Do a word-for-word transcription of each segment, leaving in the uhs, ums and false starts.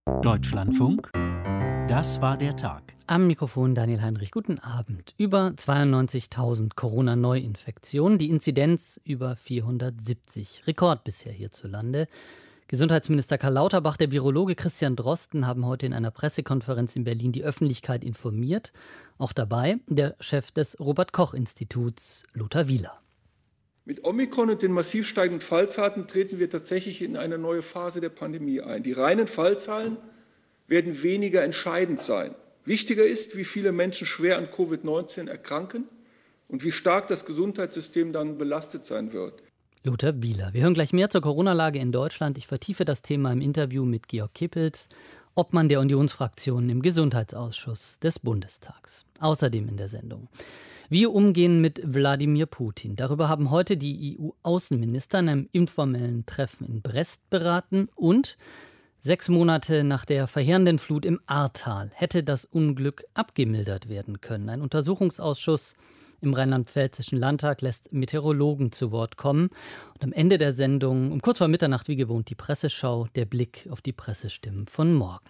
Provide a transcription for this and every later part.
Deutschlandfunk, das war der Tag. Am Mikrofon Daniel Heinrich, guten Abend. Über zweiundneunzigtausend Corona-Neuinfektionen, die Inzidenz über vierhundertsiebzig. Rekord bisher hierzulande. Gesundheitsminister Karl Lauterbach, der Virologe Christian Drosten haben heute in einer Pressekonferenz in Berlin die Öffentlichkeit informiert. Auch dabei der Chef des Robert-Koch-Instituts, Lothar Wieler. Mit Omikron und den massiv steigenden Fallzahlen treten wir tatsächlich in eine neue Phase der Pandemie ein. Die reinen Fallzahlen werden weniger entscheidend sein. Wichtiger ist, wie viele Menschen schwer an Covid neunzehn erkranken und wie stark das Gesundheitssystem dann belastet sein wird. Lothar Wieler. Wir hören gleich mehr zur Corona-Lage in Deutschland. Ich vertiefe das Thema im Interview mit Georg Kippels, Obmann der Unionsfraktionen im Gesundheitsausschuss des Bundestags. Außerdem in der Sendung: Wir umgehen mit Wladimir Putin. Darüber haben heute die E U-Außenminister in einem informellen Treffen in Brest beraten. Und sechs Monate nach der verheerenden Flut im Ahrtal hätte das Unglück abgemildert werden können. Ein Untersuchungsausschuss im Rheinland-Pfälzischen Landtag lässt Meteorologen zu Wort kommen. Und am Ende der Sendung, um kurz vor Mitternacht wie gewohnt, die Presseschau, der Blick auf die Pressestimmen von morgen.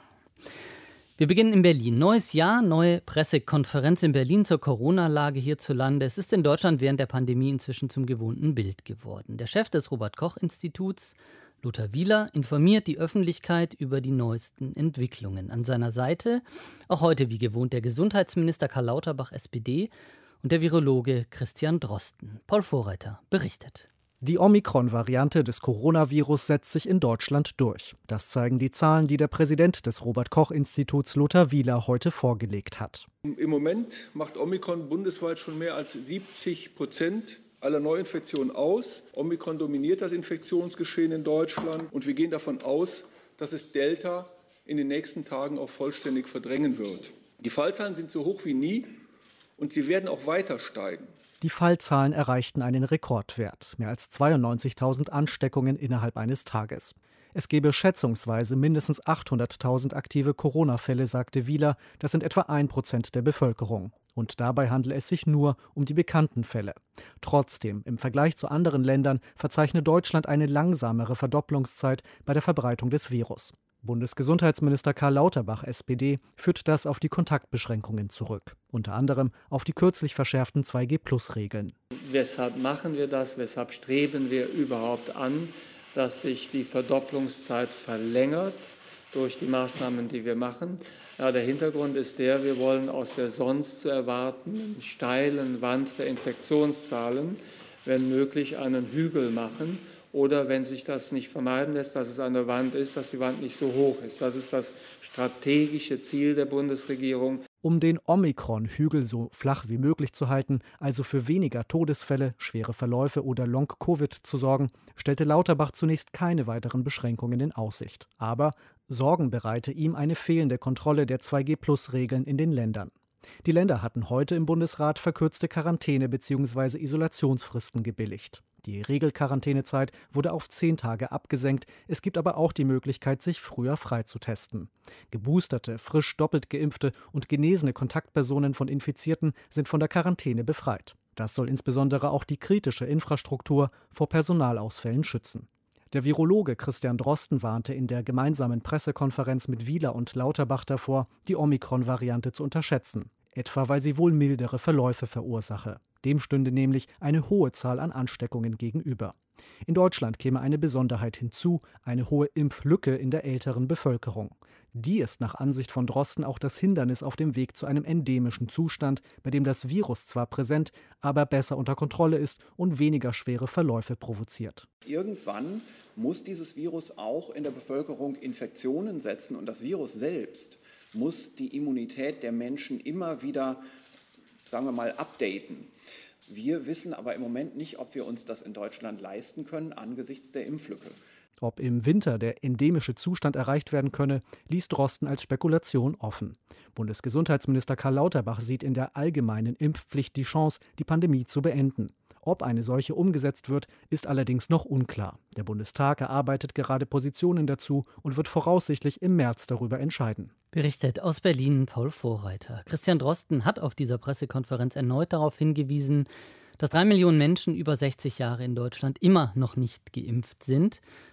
Wir beginnen in Berlin. Neues Jahr, neue Pressekonferenz in Berlin zur Corona-Lage hierzulande. Es ist in Deutschland während der Pandemie inzwischen zum gewohnten Bild geworden. Der Chef des Robert-Koch-Instituts, Lothar Wieler, informiert die Öffentlichkeit über die neuesten Entwicklungen. An seiner Seite auch heute wie gewohnt der Gesundheitsminister Karl Lauterbach, S P D, und der Virologe Christian Drosten. Paul Vorreiter berichtet. Die Omikron-Variante des Coronavirus setzt sich in Deutschland durch. Das zeigen die Zahlen, die der Präsident des Robert-Koch-Instituts Lothar Wieler heute vorgelegt hat. Im Moment macht Omikron bundesweit schon mehr als siebzig Prozent aller Neuinfektionen aus. Omikron dominiert das Infektionsgeschehen in Deutschland und wir gehen davon aus, dass es Delta in den nächsten Tagen auch vollständig verdrängen wird. Die Fallzahlen sind so hoch wie nie und sie werden auch weiter steigen. Die Fallzahlen erreichten einen Rekordwert, mehr als zweiundneunzigtausend Ansteckungen innerhalb eines Tages. Es gebe schätzungsweise mindestens achthunderttausend aktive Corona-Fälle, sagte Wieler. Das sind etwa ein Prozent der Bevölkerung. Und dabei handele es sich nur um die bekannten Fälle. Trotzdem, im Vergleich zu anderen Ländern verzeichne Deutschland eine langsamere Verdopplungszeit bei der Verbreitung des Virus. Bundesgesundheitsminister Karl Lauterbach, S P D, führt das auf die Kontaktbeschränkungen zurück. Unter anderem auf die kürzlich verschärften zwei G Plus Regeln. Weshalb machen wir das? Weshalb streben wir überhaupt an, dass sich die Verdopplungszeit verlängert durch die Maßnahmen, die wir machen? Ja, der Hintergrund ist der, wir wollen aus der sonst zu erwartenden steilen Wand der Infektionszahlen, wenn möglich, einen Hügel machen. Oder wenn sich das nicht vermeiden lässt, dass es eine Wand ist, dass die Wand nicht so hoch ist. Das ist das strategische Ziel der Bundesregierung. Um den Omikron-Hügel so flach wie möglich zu halten, also für weniger Todesfälle, schwere Verläufe oder Long-Covid zu sorgen, stellte Lauterbach zunächst keine weiteren Beschränkungen in Aussicht. Aber Sorgen bereite ihm eine fehlende Kontrolle der zwei G Plus Regeln in den Ländern. Die Länder hatten heute im Bundesrat verkürzte Quarantäne- bzw. Isolationsfristen gebilligt. Die Regelquarantänezeit wurde auf zehn Tage abgesenkt. Es gibt aber auch die Möglichkeit, sich früher freizutesten. Geboosterte, frisch doppelt geimpfte und genesene Kontaktpersonen von Infizierten sind von der Quarantäne befreit. Das soll insbesondere auch die kritische Infrastruktur vor Personalausfällen schützen. Der Virologe Christian Drosten warnte in der gemeinsamen Pressekonferenz mit Wieler und Lauterbach davor, die Omikron-Variante zu unterschätzen. Etwa weil sie wohl mildere Verläufe verursache. Dem stünde nämlich eine hohe Zahl an Ansteckungen gegenüber. In Deutschland käme eine Besonderheit hinzu, eine hohe Impflücke in der älteren Bevölkerung. Die ist nach Ansicht von Drosten auch das Hindernis auf dem Weg zu einem endemischen Zustand, bei dem das Virus zwar präsent, aber besser unter Kontrolle ist und weniger schwere Verläufe provoziert. Irgendwann muss dieses Virus auch in der Bevölkerung Infektionen setzen und das Virus selbst muss die Immunität der Menschen immer wieder, sagen wir mal, updaten. Wir wissen aber im Moment nicht, ob wir uns das in Deutschland leisten können angesichts der Impflücke. Ob im Winter der endemische Zustand erreicht werden könne, ließ Drosten als Spekulation offen. Bundesgesundheitsminister Karl Lauterbach sieht in der allgemeinen Impfpflicht die Chance, die Pandemie zu beenden. Ob eine solche umgesetzt wird, ist allerdings noch unklar. Der Bundestag erarbeitet gerade Positionen dazu und wird voraussichtlich im März darüber entscheiden. Berichtet aus Berlin Paul Vorreiter. Christian Drosten hat auf dieser Pressekonferenz erneut darauf hingewiesen, dass drei Millionen Menschen über sechzig Jahre in Deutschland immer noch nicht geimpft sind.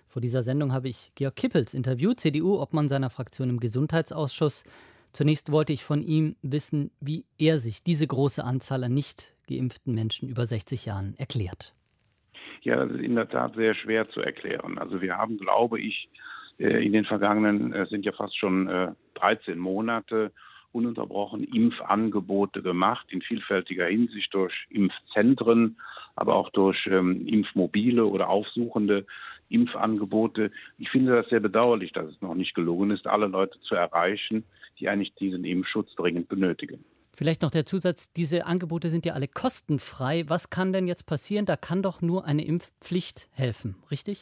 Vor dieser Sendung habe ich Georg Kippels interviewt, C D U-Obmann seiner Fraktion im Gesundheitsausschuss. Zunächst wollte ich von ihm wissen, wie er sich diese große Anzahl an nicht geimpften Menschen über sechzig Jahren erklärt. Ja, das ist in der Tat sehr schwer zu erklären. Also wir haben, glaube ich, in den vergangenen, es sind ja fast schon dreizehn Monate, ununterbrochen Impfangebote gemacht, in vielfältiger Hinsicht durch Impfzentren, aber auch durch ähm, Impfmobile oder aufsuchende Impfangebote. Ich finde das sehr bedauerlich, dass es noch nicht gelungen ist, alle Leute zu erreichen, die eigentlich diesen Impfschutz dringend benötigen. Vielleicht noch der Zusatz, diese Angebote sind ja alle kostenfrei. Was kann denn jetzt passieren? Da kann doch nur eine Impfpflicht helfen, richtig?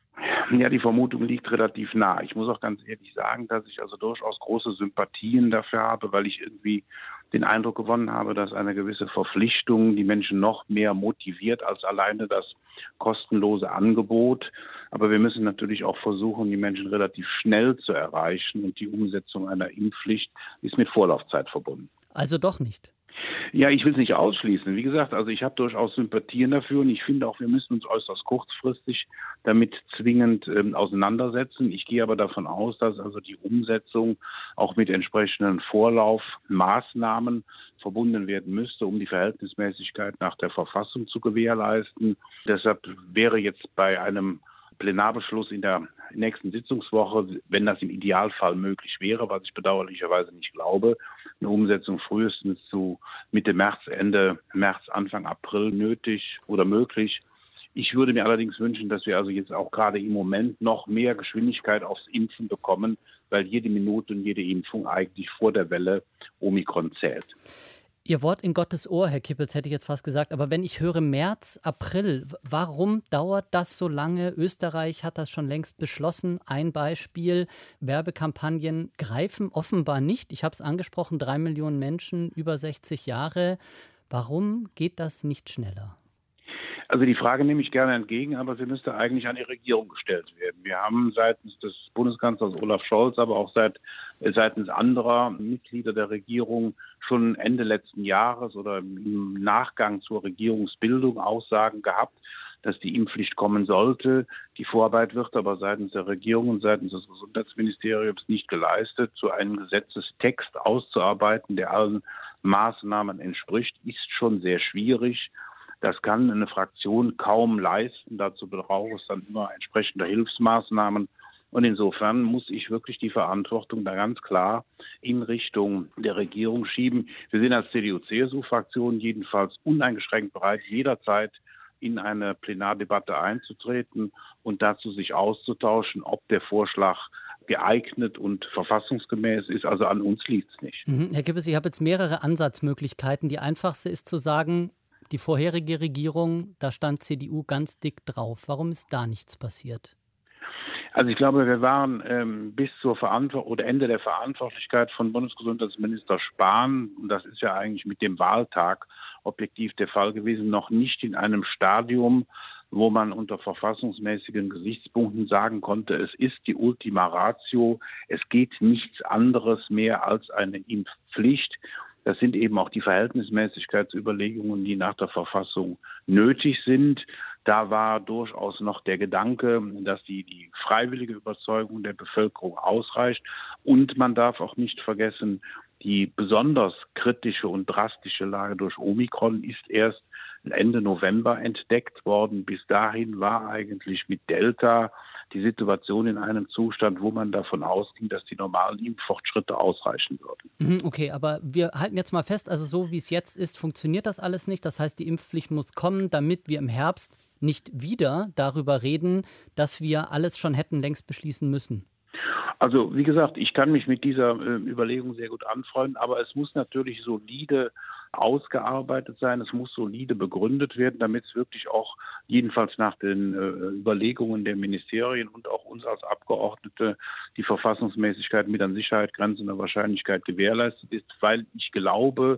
Ja, die Vermutung liegt relativ nah. Ich muss auch ganz ehrlich sagen, dass ich also durchaus große Sympathien dafür habe, weil ich irgendwie den Eindruck gewonnen habe, dass eine gewisse Verpflichtung die Menschen noch mehr motiviert als alleine das kostenlose Angebot. Aber wir müssen natürlich auch versuchen, die Menschen relativ schnell zu erreichen. Und die Umsetzung einer Impfpflicht ist mit Vorlaufzeit verbunden. Also doch nicht. Ja, ich will es nicht ausschließen. Wie gesagt, also ich habe durchaus Sympathien dafür und ich finde auch, wir müssen uns äußerst kurzfristig damit zwingend ähm, auseinandersetzen. Ich gehe aber davon aus, dass also die Umsetzung auch mit entsprechenden Vorlaufmaßnahmen verbunden werden müsste, um die Verhältnismäßigkeit nach der Verfassung zu gewährleisten. Deshalb wäre jetzt bei einem Plenarbeschluss in der nächsten Sitzungswoche, wenn das im Idealfall möglich wäre, was ich bedauerlicherweise nicht glaube, eine Umsetzung frühestens zu Mitte März, Ende März, Anfang April nötig oder möglich. Ich würde mir allerdings wünschen, dass wir also jetzt auch gerade im Moment noch mehr Geschwindigkeit aufs Impfen bekommen, weil jede Minute und jede Impfung eigentlich vor der Welle Omikron zählt. Ihr Wort in Gottes Ohr, Herr Kippels, hätte ich jetzt fast gesagt. Aber wenn ich höre März, April, warum dauert das so lange? Österreich hat das schon längst beschlossen. Ein Beispiel, Werbekampagnen greifen offenbar nicht. Ich habe es angesprochen, drei Millionen Menschen über sechzig Jahre. Warum geht das nicht schneller? Also die Frage nehme ich gerne entgegen, aber sie müsste eigentlich an die Regierung gestellt werden. Wir haben seitens des Bundeskanzlers Olaf Scholz, aber auch seit, seitens anderer Mitglieder der Regierung schon Ende letzten Jahres oder im Nachgang zur Regierungsbildung Aussagen gehabt, dass die Impfpflicht kommen sollte. Die Vorarbeit wird aber seitens der Regierung und seitens des Gesundheitsministeriums nicht geleistet. So einen Gesetzestext auszuarbeiten, der allen Maßnahmen entspricht, ist schon sehr schwierig. Das kann eine Fraktion kaum leisten. Dazu braucht es dann immer entsprechende Hilfsmaßnahmen. Und insofern muss ich wirklich die Verantwortung da ganz klar in Richtung der Regierung schieben. Wir sind als C D U-C S U-Fraktion jedenfalls uneingeschränkt bereit, jederzeit in eine Plenardebatte einzutreten und dazu sich auszutauschen, ob der Vorschlag geeignet und verfassungsgemäß ist. Also an uns liegt es nicht. Mhm. Herr Kippels, ich habe jetzt mehrere Ansatzmöglichkeiten. Die einfachste ist zu sagen, die vorherige Regierung, da stand C D U ganz dick drauf. Warum ist da nichts passiert? Also ich glaube, wir waren ähm, bis zur Verantwortung oder Ende der Verantwortlichkeit von Bundesgesundheitsminister Spahn, und das ist ja eigentlich mit dem Wahltag objektiv der Fall gewesen, noch nicht in einem Stadium, wo man unter verfassungsmäßigen Gesichtspunkten sagen konnte, es ist die Ultima Ratio, es geht nichts anderes mehr als eine Impfpflicht. Das sind eben auch die Verhältnismäßigkeitsüberlegungen, die nach der Verfassung nötig sind. Da war durchaus noch der Gedanke, dass die, die freiwillige Überzeugung der Bevölkerung ausreicht. Und man darf auch nicht vergessen, die besonders kritische und drastische Lage durch Omikron ist erst Ende November entdeckt worden. Bis dahin war eigentlich mit Delta die Situation in einem Zustand, wo man davon ausging, dass die normalen Impffortschritte ausreichen würden. Okay, aber wir halten jetzt mal fest, also so wie es jetzt ist, funktioniert das alles nicht. Das heißt, die Impfpflicht muss kommen, damit wir im Herbst nicht wieder darüber reden, dass wir alles schon hätten längst beschließen müssen. Also wie gesagt, ich kann mich mit dieser äh, Überlegung sehr gut anfreunden, aber es muss natürlich solide ausgearbeitet sein, es muss solide begründet werden, damit es wirklich auch jedenfalls nach den äh, Überlegungen der Ministerien und auch uns als Abgeordnete die Verfassungsmäßigkeit mit an Sicherheit grenzender Wahrscheinlichkeit gewährleistet ist, weil ich glaube,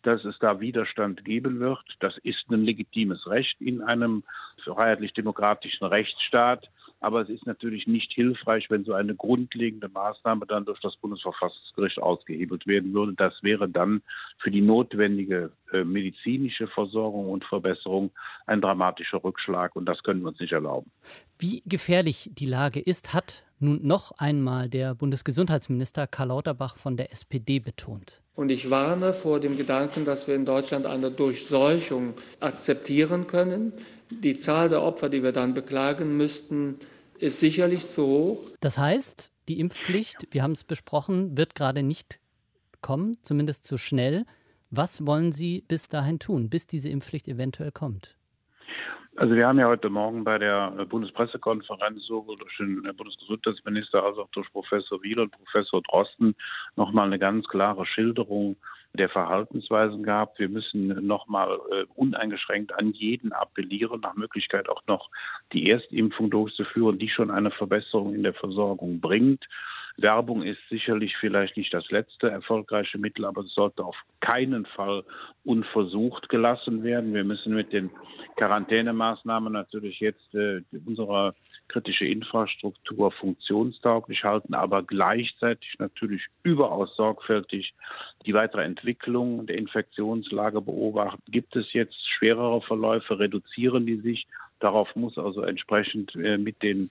dass es da Widerstand geben wird. Das ist ein legitimes Recht in einem freiheitlich-demokratischen Rechtsstaat. Aber es ist natürlich nicht hilfreich, wenn so eine grundlegende Maßnahme dann durch das Bundesverfassungsgericht ausgehebelt werden würde. Das wäre dann für die notwendige äh, medizinische Versorgung und Verbesserung ein dramatischer Rückschlag. Und das können wir uns nicht erlauben. Wie gefährlich die Lage ist, hat nun noch einmal der Bundesgesundheitsminister Karl Lauterbach von der S P D betont. Und ich warne vor dem Gedanken, dass wir in Deutschland eine Durchseuchung akzeptieren können. Die Zahl der Opfer, die wir dann beklagen müssten, ist sicherlich zu hoch. Das heißt, die Impfpflicht, wir haben es besprochen, wird gerade nicht kommen, zumindest zu schnell. Was wollen Sie bis dahin tun, bis diese Impfpflicht eventuell kommt? Also wir haben ja heute Morgen bei der Bundespressekonferenz sowohl durch den Bundesgesundheitsminister als auch durch Professor Wieler und Professor Drosten nochmal eine ganz klare Schilderung der Verhaltensweisen gehabt. Wir müssen nochmal äh, uneingeschränkt an jeden appellieren, nach Möglichkeit auch noch die Erstimpfung durchzuführen, die schon eine Verbesserung in der Versorgung bringt. Werbung ist sicherlich vielleicht nicht das letzte erfolgreiche Mittel, aber es sollte auf keinen Fall unversucht gelassen werden. Wir müssen mit den Quarantänemaßnahmen natürlich jetzt äh, unsere kritische Infrastruktur funktionstauglich halten, aber gleichzeitig natürlich überaus sorgfältig die weitere Entwicklung der Infektionslage beobachten. Gibt es jetzt schwerere Verläufe, reduzieren die sich? Darauf muss also entsprechend äh, mit den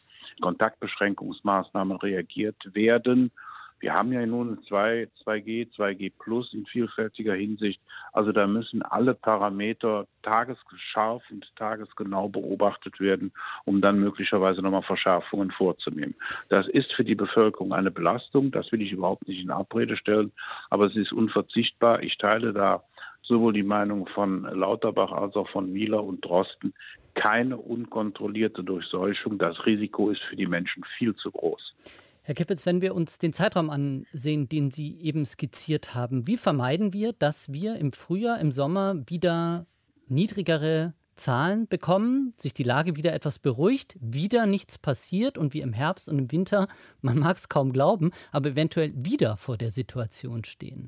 Kontaktbeschränkungsmaßnahmen reagiert werden. Wir haben ja nun zwei G, zwei G plus in vielfältiger Hinsicht. Also da müssen alle Parameter tagesscharf und tagesgenau beobachtet werden, um dann möglicherweise nochmal Verschärfungen vorzunehmen. Das ist für die Bevölkerung eine Belastung, das will ich überhaupt nicht in Abrede stellen, aber es ist unverzichtbar. Ich teile da sowohl die Meinung von Lauterbach als auch von Wieler und Drosten. Keine unkontrollierte Durchseuchung. Das Risiko ist für die Menschen viel zu groß. Herr Kippels, wenn wir uns den Zeitraum ansehen, den Sie eben skizziert haben, wie vermeiden wir, dass wir im Frühjahr, im Sommer wieder niedrigere Zahlen bekommen, sich die Lage wieder etwas beruhigt, wieder nichts passiert und wir im Herbst und im Winter, man mag es kaum glauben, aber eventuell wieder vor der Situation stehen?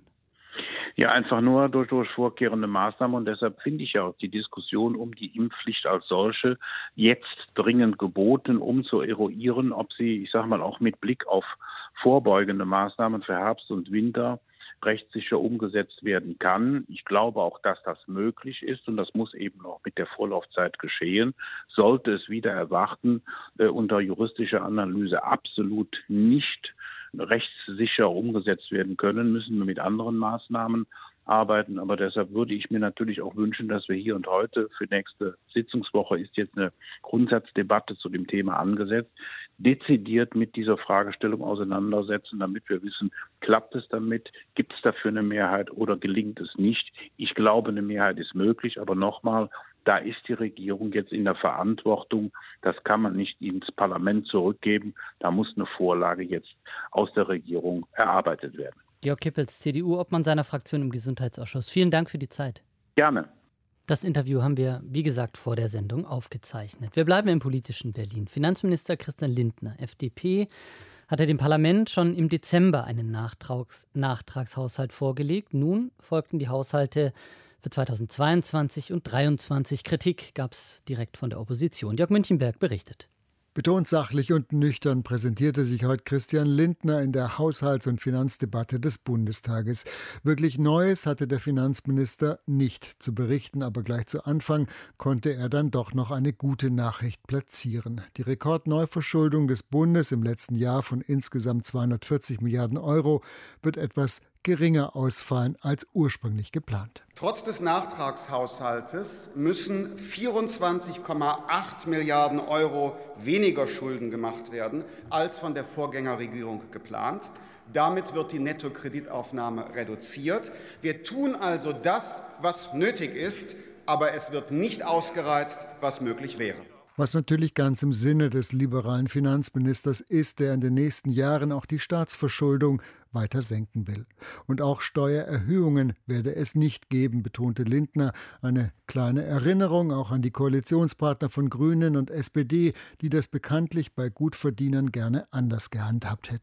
Ja, einfach nur durch, durch vorkehrende Maßnahmen. Und deshalb finde ich ja auch die Diskussion um die Impfpflicht als solche jetzt dringend geboten, um zu eruieren, ob sie, ich sage mal, auch mit Blick auf vorbeugende Maßnahmen für Herbst und Winter rechtssicher umgesetzt werden kann. Ich glaube auch, dass das möglich ist und das muss eben auch mit der Vorlaufzeit geschehen. Sollte es wieder erwarten, äh, unter juristischer Analyse absolut nicht rechtssicher umgesetzt werden können, müssen wir mit anderen Maßnahmen arbeiten. Aber deshalb würde ich mir natürlich auch wünschen, dass wir hier und heute, für nächste Sitzungswoche ist jetzt eine Grundsatzdebatte zu dem Thema angesetzt, dezidiert mit dieser Fragestellung auseinandersetzen, damit wir wissen, klappt es damit, gibt es dafür eine Mehrheit oder gelingt es nicht. Ich glaube, eine Mehrheit ist möglich, aber nochmal, da ist die Regierung jetzt in der Verantwortung. Das kann man nicht ins Parlament zurückgeben. Da muss eine Vorlage jetzt aus der Regierung erarbeitet werden. Georg Kippels, C D U-Obmann seiner Fraktion im Gesundheitsausschuss. Vielen Dank für die Zeit. Gerne. Das Interview haben wir, wie gesagt, vor der Sendung aufgezeichnet. Wir bleiben im politischen Berlin. Finanzminister Christian Lindner, F D P, hatte dem Parlament schon im Dezember einen Nachtrags- Nachtragshaushalt vorgelegt. Nun folgten die Haushalte für zweitausendzweiundzwanzig und zweitausenddreiundzwanzig. Kritik gab es direkt von der Opposition. Jörg Münchenberg berichtet. Betont sachlich und nüchtern präsentierte sich heute Christian Lindner in der Haushalts- und Finanzdebatte des Bundestages. Wirklich Neues hatte der Finanzminister nicht zu berichten, aber gleich zu Anfang konnte er dann doch noch eine gute Nachricht platzieren. Die Rekordneuverschuldung des Bundes im letzten Jahr von insgesamt zweihundertvierzig Milliarden Euro wird etwas geringer ausfallen als ursprünglich geplant. Trotz des Nachtragshaushaltes müssen vierundzwanzig Komma acht Milliarden Euro weniger Schulden gemacht werden, als von der Vorgängerregierung geplant. Damit wird die Nettokreditaufnahme reduziert. Wir tun also das, was nötig ist, aber es wird nicht ausgereizt, was möglich wäre. Was natürlich ganz im Sinne des liberalen Finanzministers ist, der in den nächsten Jahren auch die Staatsverschuldung weiter senken will. Und auch Steuererhöhungen werde es nicht geben, betonte Lindner. Eine kleine Erinnerung auch an die Koalitionspartner von Grünen und S P D, die das bekanntlich bei Gutverdienern gerne anders gehandhabt hätten.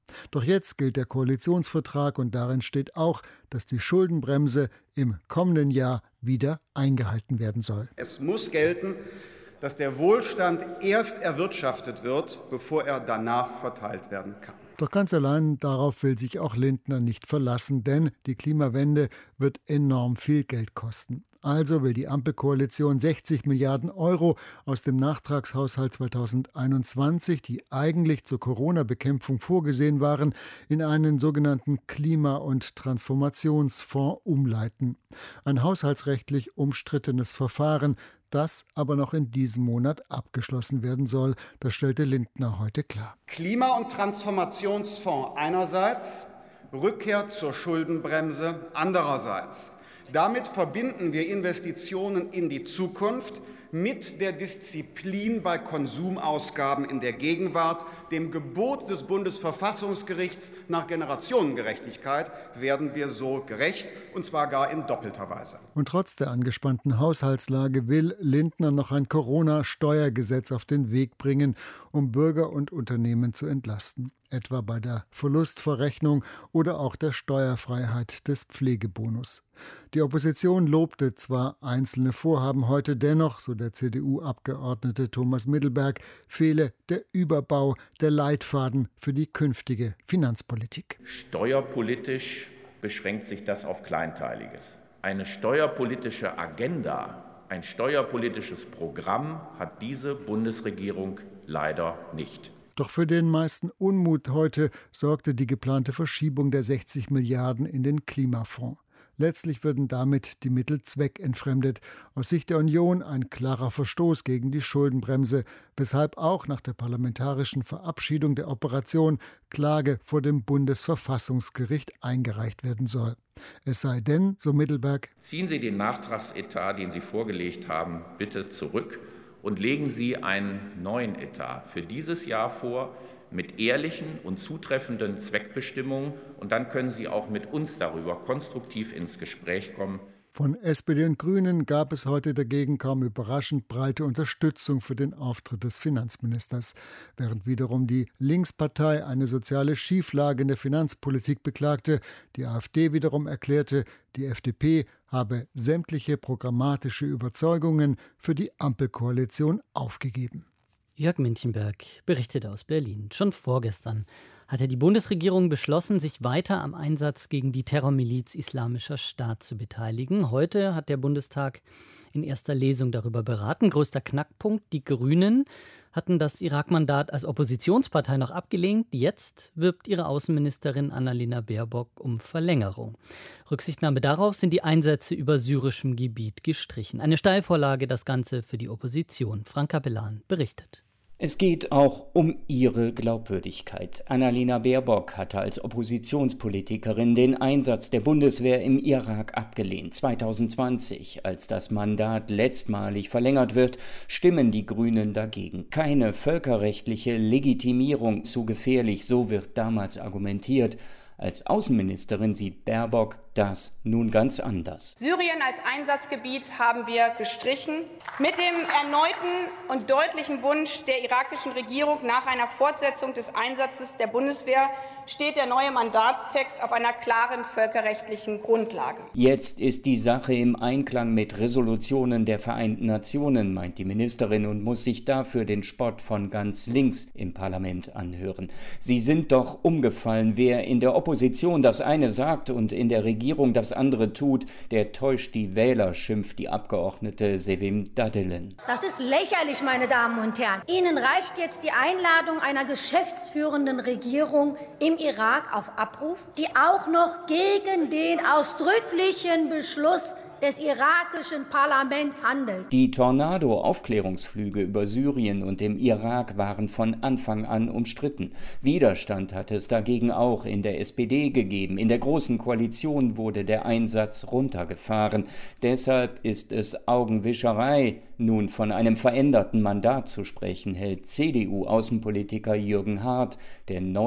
Doch jetzt gilt der Koalitionsvertrag und darin steht auch, dass die Schuldenbremse im kommenden Jahr wieder eingehalten werden soll. Es muss gelten, dass der Wohlstand erst erwirtschaftet wird, bevor er danach verteilt werden kann. Doch ganz allein darauf will sich auch Lindner nicht verlassen, denn die Klimawende wird enorm viel Geld kosten. Also will die Ampelkoalition sechzig Milliarden Euro aus dem Nachtragshaushalt zweitausendeinundzwanzig, die eigentlich zur Corona-Bekämpfung vorgesehen waren, in einen sogenannten Klima- und Transformationsfonds umleiten. Ein haushaltsrechtlich umstrittenes Verfahren, das aber noch in diesem Monat abgeschlossen werden soll. Das stellte Lindner heute klar. Klima- und Transformationsfonds einerseits, Rückkehr zur Schuldenbremse andererseits. Damit verbinden wir Investitionen in die Zukunft mit der Disziplin bei Konsumausgaben in der Gegenwart. Dem Gebot des Bundesverfassungsgerichts nach Generationengerechtigkeit werden wir so gerecht, und zwar gar in doppelter Weise. Und trotz der angespannten Haushaltslage will Lindner noch ein Corona-Steuergesetz auf den Weg bringen, um Bürger und Unternehmen zu entlasten. Etwa bei der Verlustverrechnung oder auch der Steuerfreiheit des Pflegebonus. Die Opposition lobte zwar einzelne Vorhaben heute, dennoch, so der C D U-Abgeordnete Thomas Middelberg, fehle der Überbau, der Leitfaden für die künftige Finanzpolitik. Steuerpolitisch beschränkt sich das auf Kleinteiliges. Eine steuerpolitische Agenda, ein steuerpolitisches Programm hat diese Bundesregierung leider nicht. Doch für den meisten Unmut heute sorgte die geplante Verschiebung der sechzig Milliarden in den Klimafonds. Letztlich würden damit die Mittel zweckentfremdet. Aus Sicht der Union ein klarer Verstoß gegen die Schuldenbremse, weshalb auch nach der parlamentarischen Verabschiedung der Operation Klage vor dem Bundesverfassungsgericht eingereicht werden soll. Es sei denn, so Middelberg, ziehen Sie den Nachtragsetat, den Sie vorgelegt haben, bitte zurück und legen Sie einen neuen Etat für dieses Jahr vor, mit ehrlichen und zutreffenden Zweckbestimmungen. Und dann können Sie auch mit uns darüber konstruktiv ins Gespräch kommen. Von S P D und Grünen gab es heute dagegen kaum überraschend breite Unterstützung für den Auftritt des Finanzministers. Während wiederum die Linkspartei eine soziale Schieflage in der Finanzpolitik beklagte, die AfD wiederum erklärte, die F D P habe sämtliche programmatische Überzeugungen für die Ampelkoalition aufgegeben. Jörg Münchenberg berichtet aus Berlin. Schon vorgestern hatte die Bundesregierung beschlossen, sich weiter am Einsatz gegen die Terrormiliz Islamischer Staat zu beteiligen. Heute hat der Bundestag in erster Lesung darüber beraten. Größter Knackpunkt: Die Grünen hatten das Irak-Mandat als Oppositionspartei noch abgelehnt. Jetzt wirbt ihre Außenministerin Annalena Baerbock um Verlängerung. Rücksichtnahme darauf sind die Einsätze über syrischem Gebiet gestrichen. Eine Steilvorlage, das Ganze für die Opposition. Frank Capellan berichtet. Es geht auch um ihre Glaubwürdigkeit. Annalena Baerbock hatte als Oppositionspolitikerin den Einsatz der Bundeswehr im Irak abgelehnt. zwanzig zwanzig, als das Mandat letztmalig verlängert wird, stimmen die Grünen dagegen. Keine völkerrechtliche Legitimierung, zu gefährlich, so wird damals argumentiert. Als Außenministerin sieht Baerbock das nun ganz anders. Syrien als Einsatzgebiet haben wir gestrichen. Mit dem erneuten und deutlichen Wunsch der irakischen Regierung nach einer Fortsetzung des Einsatzes der Bundeswehr steht der neue Mandatstext auf einer klaren völkerrechtlichen Grundlage. Jetzt ist die Sache im Einklang mit Resolutionen der Vereinten Nationen, meint die Ministerin, und muss sich dafür den Spott von ganz links im Parlament anhören. Sie sind doch umgefallen. Wer in der Opposition das eine sagt und in der Regierung das andere tut, der täuscht die Wähler, schimpft die Abgeordnete Sevim Dadelen. Das ist lächerlich, meine Damen und Herren. Ihnen reicht jetzt die Einladung einer geschäftsführenden Regierung im Irak auf Abruf, die auch noch gegen den ausdrücklichen Beschluss des irakischen Parlaments handelt. Die Tornado-Aufklärungsflüge über Syrien und dem Irak waren von Anfang an umstritten. Widerstand hat es dagegen auch in der S P D gegeben. In der Großen Koalition wurde der Einsatz runtergefahren. Deshalb ist es Augenwischerei, nun von einem veränderten Mandat zu sprechen, hält C D U-Außenpolitiker Jürgen Hart der neuen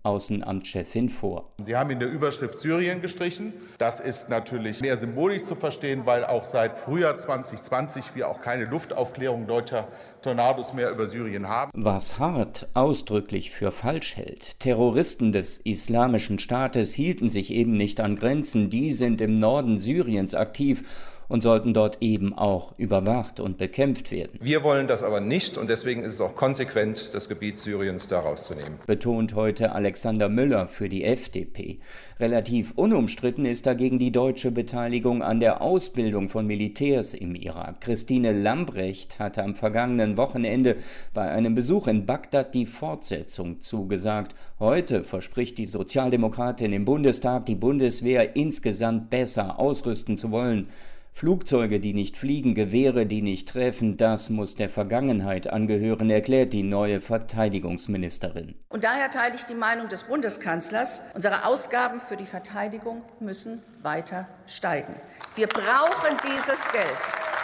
Außenamtschefin vor. Sie haben in der Überschrift Syrien gestrichen. Das ist natürlich mehr symbolisch zu verstehen, weil auch seit Frühjahr zwanzig zwanzig wir auch keine Luftaufklärung deutscher Tornados mehr über Syrien haben. Was Hart ausdrücklich für falsch hält. Terroristen des Islamischen Staates hielten sich eben nicht an Grenzen. Die sind im Norden Syriens aktiv und sollten dort eben auch überwacht und bekämpft werden. Wir wollen das aber nicht und deswegen ist es auch konsequent, das Gebiet Syriens da rauszunehmen. Betont heute Alexander Müller für die F D P. Relativ unumstritten ist dagegen die deutsche Beteiligung an der Ausbildung von Militärs im Irak. Christine Lambrecht hatte am vergangenen Wochenende bei einem Besuch in Bagdad die Fortsetzung zugesagt. Heute verspricht die Sozialdemokratin im Bundestag, die Bundeswehr insgesamt besser ausrüsten zu wollen. Flugzeuge, die nicht fliegen, Gewehre, die nicht treffen, das muss der Vergangenheit angehören, erklärt die neue Verteidigungsministerin. Und daher teile ich die Meinung des Bundeskanzlers, unsere Ausgaben für die Verteidigung müssen weiter steigen. Wir brauchen dieses Geld,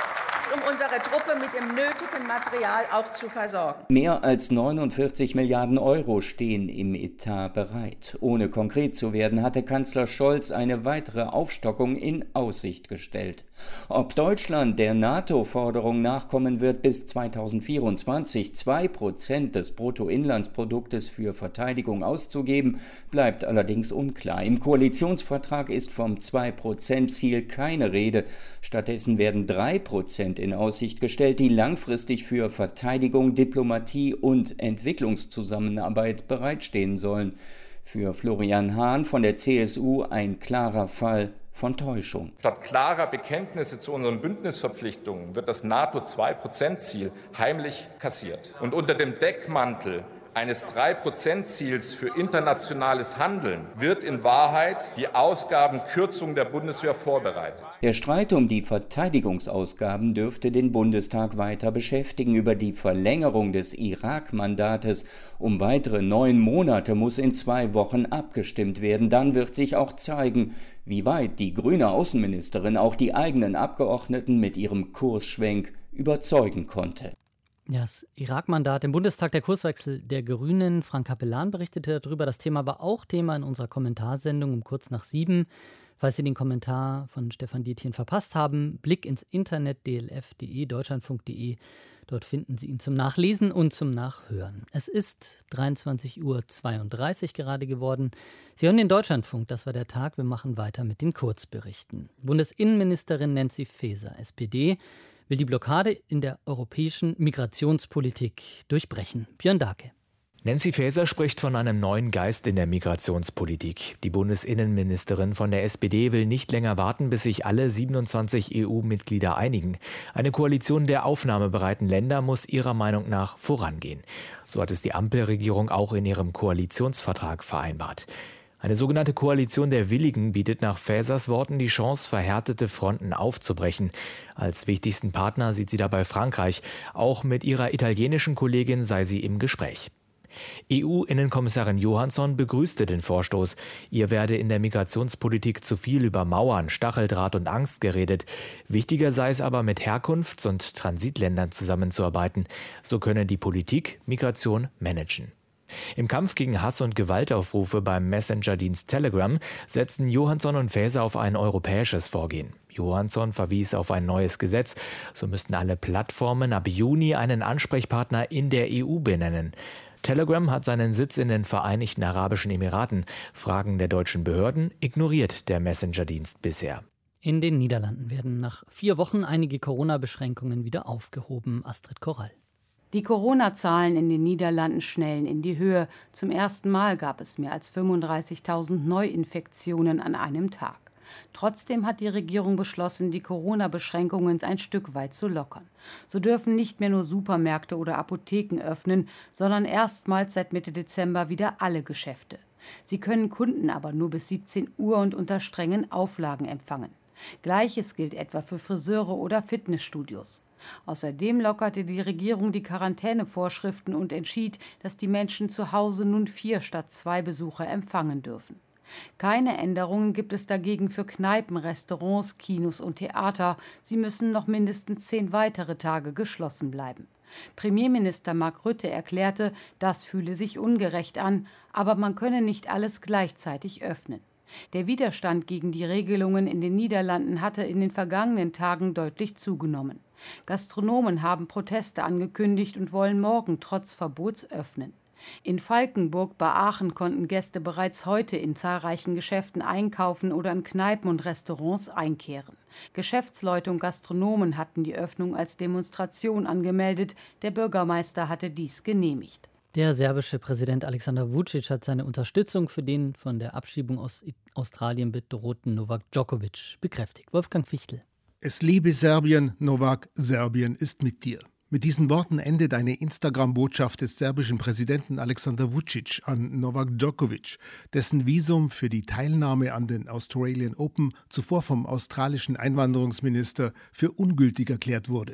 um unsere Truppe mit dem nötigen Material auch zu versorgen. Mehr als neunundvierzig Milliarden Euro stehen im Etat bereit. Ohne konkret zu werden, hatte Kanzler Scholz eine weitere Aufstockung in Aussicht gestellt. Ob Deutschland der NATO-Forderung nachkommen wird, bis zweitausendvierundzwanzig zwei Prozent des Bruttoinlandsproduktes für Verteidigung auszugeben, bleibt allerdings unklar. Im Koalitionsvertrag ist vom zwei Prozent Ziel keine Rede. Stattdessen werden drei Prozent in Aussicht gestellt, die langfristig für Verteidigung, Diplomatie und Entwicklungszusammenarbeit bereitstehen sollen. Für Florian Hahn von der C S U ein klarer Fall von Täuschung. Statt klarer Bekenntnisse zu unseren Bündnisverpflichtungen wird das NATO zwei Prozent Ziel heimlich kassiert. Und unter dem Deckmantel eines drei Prozent Ziels für internationales Handeln wird in Wahrheit die Ausgabenkürzung der Bundeswehr vorbereitet. Der Streit um die Verteidigungsausgaben dürfte den Bundestag weiter beschäftigen. Über die Verlängerung des Irak-Mandates um weitere neun Monate muss in zwei Wochen abgestimmt werden. Dann wird sich auch zeigen, wie weit die grüne Außenministerin auch die eigenen Abgeordneten mit ihrem Kursschwenk überzeugen konnte. Ja, das Irak-Mandat im Bundestag, der Kurswechsel der Grünen. Frank Capellan berichtete darüber. Das Thema war auch Thema in unserer Kommentarsendung um kurz nach sieben. Falls Sie den Kommentar von Stefan Dietjen verpasst haben, Blick ins Internet, d l f punkt d e, deutschlandfunk punkt d e. Dort finden Sie ihn zum Nachlesen und zum Nachhören. Es ist dreiundzwanzig Uhr zweiunddreißig gerade geworden. Sie hören den Deutschlandfunk, das war der Tag. Wir machen weiter mit den Kurzberichten. Bundesinnenministerin Nancy Faeser, S P D, will die Blockade in der europäischen Migrationspolitik durchbrechen. Björn Dahlke. Nancy Faeser spricht von einem neuen Geist in der Migrationspolitik. Die Bundesinnenministerin von der S P D will nicht länger warten, bis sich alle siebenundzwanzig E U-Mitglieder einigen. Eine Koalition der aufnahmebereiten Länder muss ihrer Meinung nach vorangehen. So hat es die Ampelregierung auch in ihrem Koalitionsvertrag vereinbart. Eine sogenannte Koalition der Willigen bietet nach Faesers Worten die Chance, verhärtete Fronten aufzubrechen. Als wichtigsten Partner sieht sie dabei Frankreich. Auch mit ihrer italienischen Kollegin sei sie im Gespräch. E U-Innenkommissarin Johansson begrüßte den Vorstoß. Ihr werde in der Migrationspolitik zu viel über Mauern, Stacheldraht und Angst geredet. Wichtiger sei es aber, mit Herkunfts- und Transitländern zusammenzuarbeiten. So könne die Politik Migration managen. Im Kampf gegen Hass- und Gewaltaufrufe beim Messenger-Dienst Telegram setzten Johansson und Faeser auf ein europäisches Vorgehen. Johansson verwies auf ein neues Gesetz. So müssten alle Plattformen ab Juni einen Ansprechpartner in der E U benennen. Telegram hat seinen Sitz in den Vereinigten Arabischen Emiraten. Fragen der deutschen Behörden ignoriert der Messenger-Dienst bisher. In den Niederlanden werden nach vier Wochen einige Corona-Beschränkungen wieder aufgehoben. Astrid Korall. Die Corona-Zahlen in den Niederlanden schnellen in die Höhe. Zum ersten Mal gab es mehr als fünfunddreißigtausend Neuinfektionen an einem Tag. Trotzdem hat die Regierung beschlossen, die Corona-Beschränkungen ein Stück weit zu lockern. So dürfen nicht mehr nur Supermärkte oder Apotheken öffnen, sondern erstmals seit Mitte Dezember wieder alle Geschäfte. Sie können Kunden aber nur bis siebzehn Uhr und unter strengen Auflagen empfangen. Gleiches gilt etwa für Friseure oder Fitnessstudios. Außerdem lockerte die Regierung die Quarantänevorschriften und entschied, dass die Menschen zu Hause nun vier statt zwei Besucher empfangen dürfen. Keine Änderungen gibt es dagegen für Kneipen, Restaurants, Kinos und Theater. Sie müssen noch mindestens zehn weitere Tage geschlossen bleiben. Premierminister Mark Rutte erklärte, das fühle sich ungerecht an, aber man könne nicht alles gleichzeitig öffnen. Der Widerstand gegen die Regelungen in den Niederlanden hatte in den vergangenen Tagen deutlich zugenommen. Gastronomen haben Proteste angekündigt und wollen morgen trotz Verbots öffnen. In Falkenburg bei Aachen konnten Gäste bereits heute in zahlreichen Geschäften einkaufen oder in Kneipen und Restaurants einkehren. Geschäftsleute und Gastronomen hatten die Öffnung als Demonstration angemeldet. Der Bürgermeister hatte dies genehmigt. Der serbische Präsident Alexander Vučić hat seine Unterstützung für den von der Abschiebung aus Australien bedrohten Novak Djokovic bekräftigt. Wolfgang Fichtel. Es liebe Serbien, Novak, Serbien ist mit dir. Mit diesen Worten endet eine Instagram-Botschaft des serbischen Präsidenten Alexander Vučić an Novak Djokovic, dessen Visum für die Teilnahme an den Australian Open zuvor vom australischen Einwanderungsminister für ungültig erklärt wurde.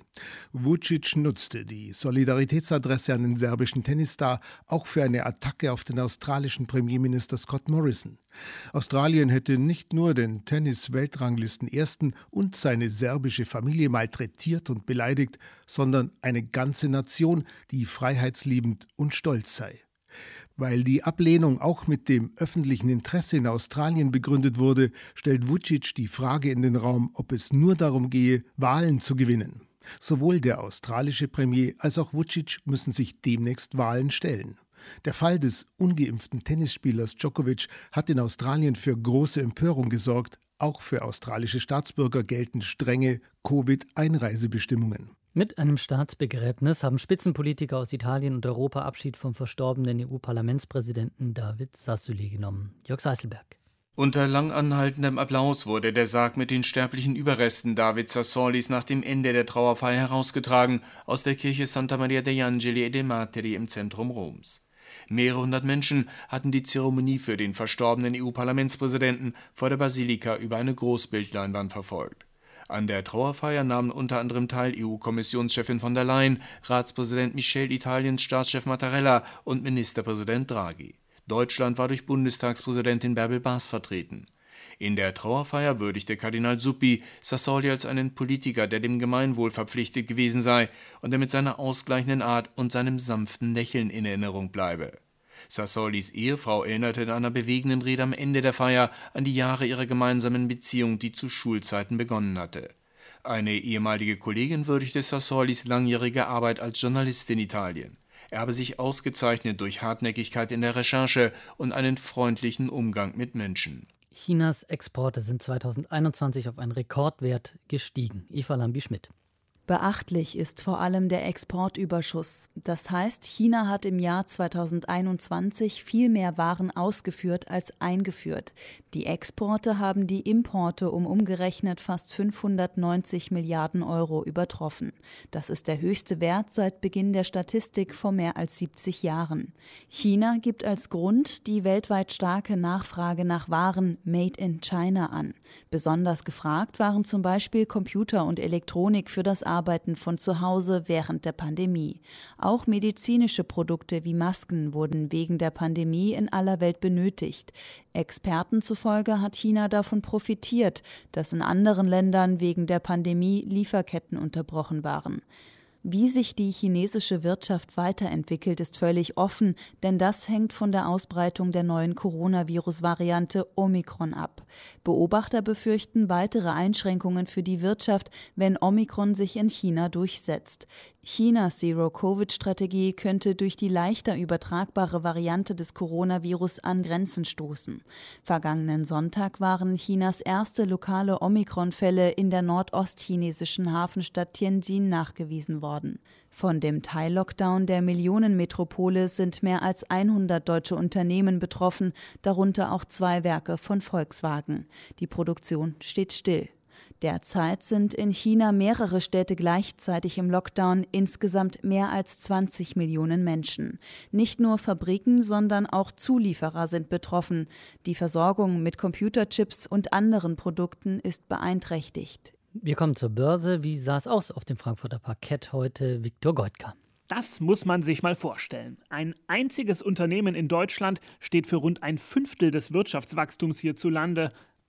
Vučić nutzte die Solidaritätsadresse an den serbischen Tennisstar auch für eine Attacke auf den australischen Premierminister Scott Morrison. Australien hätte nicht nur den Tennis-Weltranglisten-Ersten und seine serbische Familie malträtiert und beleidigt, sondern eine ganze Nation, die freiheitsliebend und stolz sei. Weil die Ablehnung auch mit dem öffentlichen Interesse in Australien begründet wurde, stellt Vučić die Frage in den Raum, ob es nur darum gehe, Wahlen zu gewinnen. Sowohl der australische Premier als auch Vučić müssen sich demnächst Wahlen stellen. Der Fall des ungeimpften Tennisspielers Djokovic hat in Australien für große Empörung gesorgt. Auch für australische Staatsbürger gelten strenge Covid-Einreisebestimmungen. Mit einem Staatsbegräbnis haben Spitzenpolitiker aus Italien und Europa Abschied vom verstorbenen E U-Parlamentspräsidenten David Sassoli genommen. Jörg Seißelberg. Unter lang anhaltendem Applaus wurde der Sarg mit den sterblichen Überresten David Sassolis nach dem Ende der Trauerfeier herausgetragen aus der Kirche Santa Maria degli Angeli e dei Martiri im Zentrum Roms. Mehrere hundert Menschen hatten die Zeremonie für den verstorbenen E U-Parlamentspräsidenten vor der Basilika über eine Großbildleinwand verfolgt. An der Trauerfeier nahmen unter anderem teil E U-Kommissionschefin von der Leyen, Ratspräsident Michel, Italiens Staatschef Mattarella und Ministerpräsident Draghi. Deutschland war durch Bundestagspräsidentin Bärbel Baas vertreten. In der Trauerfeier würdigte Kardinal Zuppi Sassoli als einen Politiker, der dem Gemeinwohl verpflichtet gewesen sei und der mit seiner ausgleichenden Art und seinem sanften Lächeln in Erinnerung bleibe. Sassolis Ehefrau erinnerte in einer bewegenden Rede am Ende der Feier an die Jahre ihrer gemeinsamen Beziehung, die zu Schulzeiten begonnen hatte. Eine ehemalige Kollegin würdigte Sassolis langjährige Arbeit als Journalist in Italien. Er habe sich ausgezeichnet durch Hartnäckigkeit in der Recherche und einen freundlichen Umgang mit Menschen. Chinas Exporte sind zweitausendeinundzwanzig auf einen Rekordwert gestiegen. Eva Lambi-Schmidt. Beachtlich ist vor allem der Exportüberschuss. Das heißt, China hat im Jahr zweitausendeinundzwanzig viel mehr Waren ausgeführt als eingeführt. Die Exporte haben die Importe um umgerechnet fast fünfhundertneunzig Milliarden Euro übertroffen. Das ist der höchste Wert seit Beginn der Statistik vor mehr als siebzig Jahren. China gibt als Grund die weltweit starke Nachfrage nach Waren Made in China an. Besonders gefragt waren zum Beispiel Computer und Elektronik für das Arbeiten von zu Hause während der Pandemie. Auch medizinische Produkte wie Masken wurden wegen der Pandemie in aller Welt benötigt. Experten zufolge hat China davon profitiert, dass in anderen Ländern wegen der Pandemie Lieferketten unterbrochen waren. Wie sich die chinesische Wirtschaft weiterentwickelt, ist völlig offen, denn das hängt von der Ausbreitung der neuen Coronavirus-Variante Omikron ab. Beobachter befürchten weitere Einschränkungen für die Wirtschaft, wenn Omikron sich in China durchsetzt. Chinas Zero-Covid-Strategie könnte durch die leichter übertragbare Variante des Coronavirus an Grenzen stoßen. Vergangenen Sonntag waren Chinas erste lokale Omikron-Fälle in der nordostchinesischen Hafenstadt Tianjin nachgewiesen worden. Von dem Teil-Lockdown der Millionenmetropole sind mehr als hundert deutsche Unternehmen betroffen, darunter auch zwei Werke von Volkswagen. Die Produktion steht still. Derzeit sind in China mehrere Städte gleichzeitig im Lockdown, insgesamt mehr als zwanzig Millionen Menschen. Nicht nur Fabriken, sondern auch Zulieferer sind betroffen. Die Versorgung mit Computerchips und anderen Produkten ist beeinträchtigt. Wir kommen zur Börse. Wie sah es aus auf dem Frankfurter Parkett heute? Viktor Goitka. Das muss man sich mal vorstellen. Ein einziges Unternehmen in Deutschland steht für rund ein Fünftel des Wirtschaftswachstums hierzulande.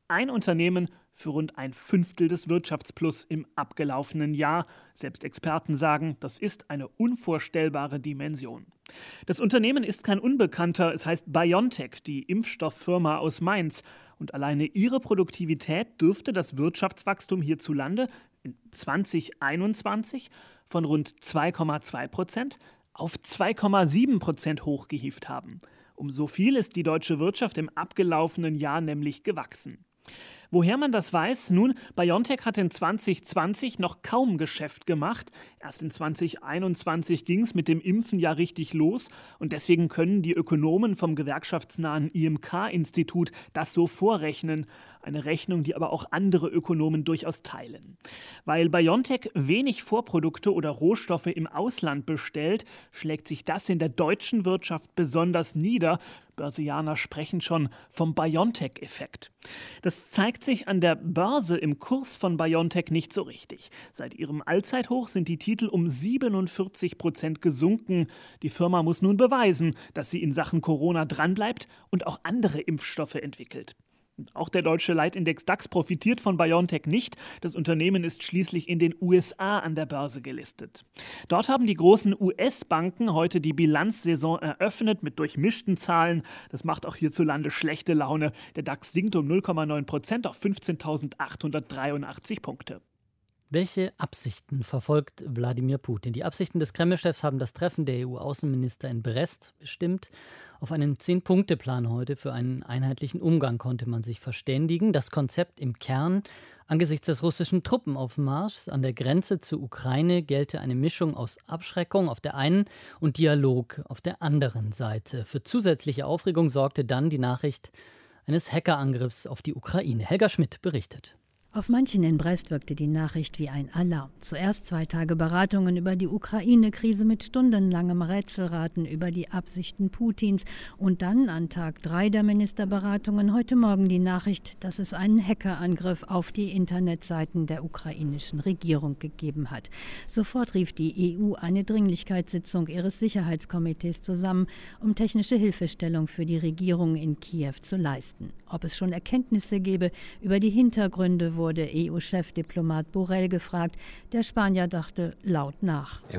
Ein Unternehmen für rund ein Fünftel des Wirtschaftsplus im abgelaufenen Jahr. Selbst Experten sagen, das ist eine unvorstellbare Dimension. Das Unternehmen ist kein Unbekannter, es heißt BioNTech, die Impfstofffirma aus Mainz. Und alleine ihre Produktivität dürfte das Wirtschaftswachstum hierzulande in zwanzig einundzwanzig von rund zwei Komma zwei Prozent auf zwei Komma sieben Prozent hochgehievt haben. Um so viel ist die deutsche Wirtschaft im abgelaufenen Jahr nämlich gewachsen. Woher man das weiß? Nun, BioNTech hat in zwanzig zwanzig noch kaum Geschäft gemacht. Erst in zwanzig einundzwanzig ging es mit dem Impfen ja richtig los. Und deswegen können die Ökonomen vom gewerkschaftsnahen I M K-Institut das so vorrechnen. Eine Rechnung, die aber auch andere Ökonomen durchaus teilen. Weil BioNTech wenig Vorprodukte oder Rohstoffe im Ausland bestellt, schlägt sich das in der deutschen Wirtschaft besonders nieder. Börsianer sprechen schon vom BioNTech-Effekt. Das zeigt sich an der Börse im Kurs von BioNTech nicht so richtig. Seit ihrem Allzeithoch sind die Titel um siebenundvierzig Prozent gesunken. Die Firma muss nun beweisen, dass sie in Sachen Corona dranbleibt und auch andere Impfstoffe entwickelt. Auch der deutsche Leitindex DAX profitiert von BioNTech nicht. Das Unternehmen ist schließlich in den U S A an der Börse gelistet. Dort haben die großen U S-Banken heute die Bilanzsaison eröffnet mit durchmischten Zahlen. Das macht auch hierzulande schlechte Laune. Der DAX sinkt um null Komma neun Prozent auf fünfzehntausendachthundertdreiundachtzig Punkte. Welche Absichten verfolgt Wladimir Putin? Die Absichten des Kreml-Chefs haben das Treffen der E U-Außenminister in Brest bestimmt. Auf einen Zehn-Punkte-Plan heute für einen einheitlichen Umgang konnte man sich verständigen. Das Konzept im Kern: Angesichts des russischen Truppenaufmarschs an der Grenze zur Ukraine gelte eine Mischung aus Abschreckung auf der einen und Dialog auf der anderen Seite. Für zusätzliche Aufregung sorgte dann die Nachricht eines Hackerangriffs auf die Ukraine. Helga Schmidt berichtet. Auf manchen in Brest wirkte die Nachricht wie ein Alarm. Zuerst zwei Tage Beratungen über die Ukraine-Krise mit stundenlangem Rätselraten über die Absichten Putins und dann an Tag drei der Ministerberatungen heute Morgen die Nachricht, dass es einen Hackerangriff auf die Internetseiten der ukrainischen Regierung gegeben hat. Sofort rief die E U eine Dringlichkeitssitzung ihres Sicherheitskomitees zusammen, um technische Hilfestellung für die Regierung in Kiew zu leisten. Ob es schon Erkenntnisse gebe über die Hintergründe, wurde E U-Chefdiplomat Borrell gefragt. Der Spanier dachte laut nach. Er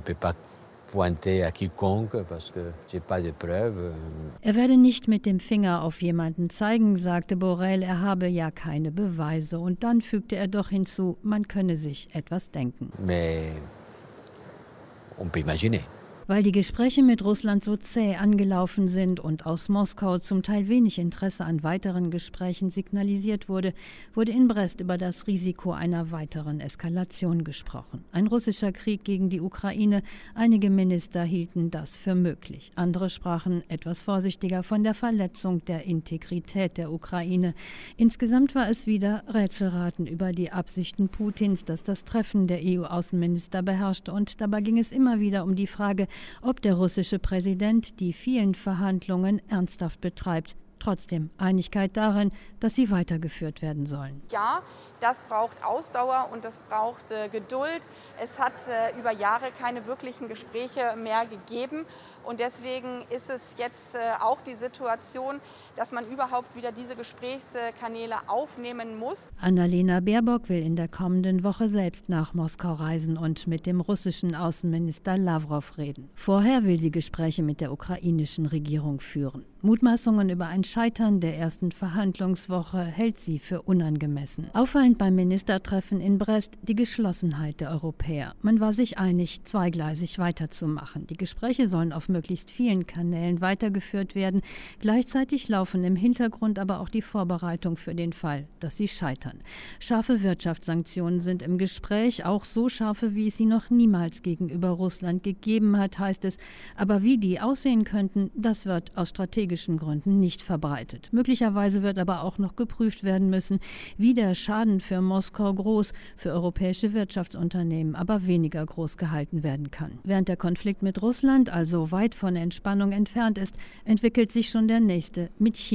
werde nicht mit dem Finger auf jemanden zeigen, sagte Borrell, er habe ja keine Beweise. Und dann fügte er doch hinzu, man könne sich etwas denken. Mais on peut imaginer. Weil die Gespräche mit Russland so zäh angelaufen sind und aus Moskau zum Teil wenig Interesse an weiteren Gesprächen signalisiert wurde, wurde in Brest über das Risiko einer weiteren Eskalation gesprochen. Ein russischer Krieg gegen die Ukraine, einige Minister hielten das für möglich. Andere sprachen etwas vorsichtiger von der Verletzung der Integrität der Ukraine. Insgesamt war es wieder Rätselraten über die Absichten Putins, das das Treffen der E U-Außenminister beherrschte. Und dabei ging es immer wieder um die Frage, ob der russische Präsident die vielen Verhandlungen ernsthaft betreibt. Trotzdem Einigkeit darin, dass sie weitergeführt werden sollen. Ja, das braucht Ausdauer und das braucht äh, Geduld. Es hat äh, über Jahre keine wirklichen Gespräche mehr gegeben. Und deswegen ist es jetzt äh, auch die Situation, dass man überhaupt wieder diese Gesprächskanäle aufnehmen muss. Annalena Baerbock will in der kommenden Woche selbst nach Moskau reisen und mit dem russischen Außenminister Lavrov reden. Vorher will sie Gespräche mit der ukrainischen Regierung führen. Mutmaßungen über ein Scheitern der ersten Verhandlungswoche hält sie für unangemessen. Auffallend beim Ministertreffen in Brest die Geschlossenheit der Europäer. Man war sich einig, zweigleisig weiterzumachen. Die Gespräche sollen auf möglichst vielen Kanälen weitergeführt werden. Gleichzeitig laufen im Hintergrund aber auch die Vorbereitungen für den Fall, dass sie scheitern. Scharfe Wirtschaftssanktionen sind im Gespräch, auch so scharfe, wie es sie noch niemals gegenüber Russland gegeben hat, heißt es. Aber wie die aussehen könnten, das wird aus strategischen Gründen nicht verbreitet. Möglicherweise wird aber auch noch geprüft werden müssen, wie der Schaden für Moskau groß, für europäische Wirtschaftsunternehmen aber weniger groß gehalten werden kann. Während der Konflikt mit Russland also weit von Entspannung entfernt ist, entwickelt sich schon der nächste mit China.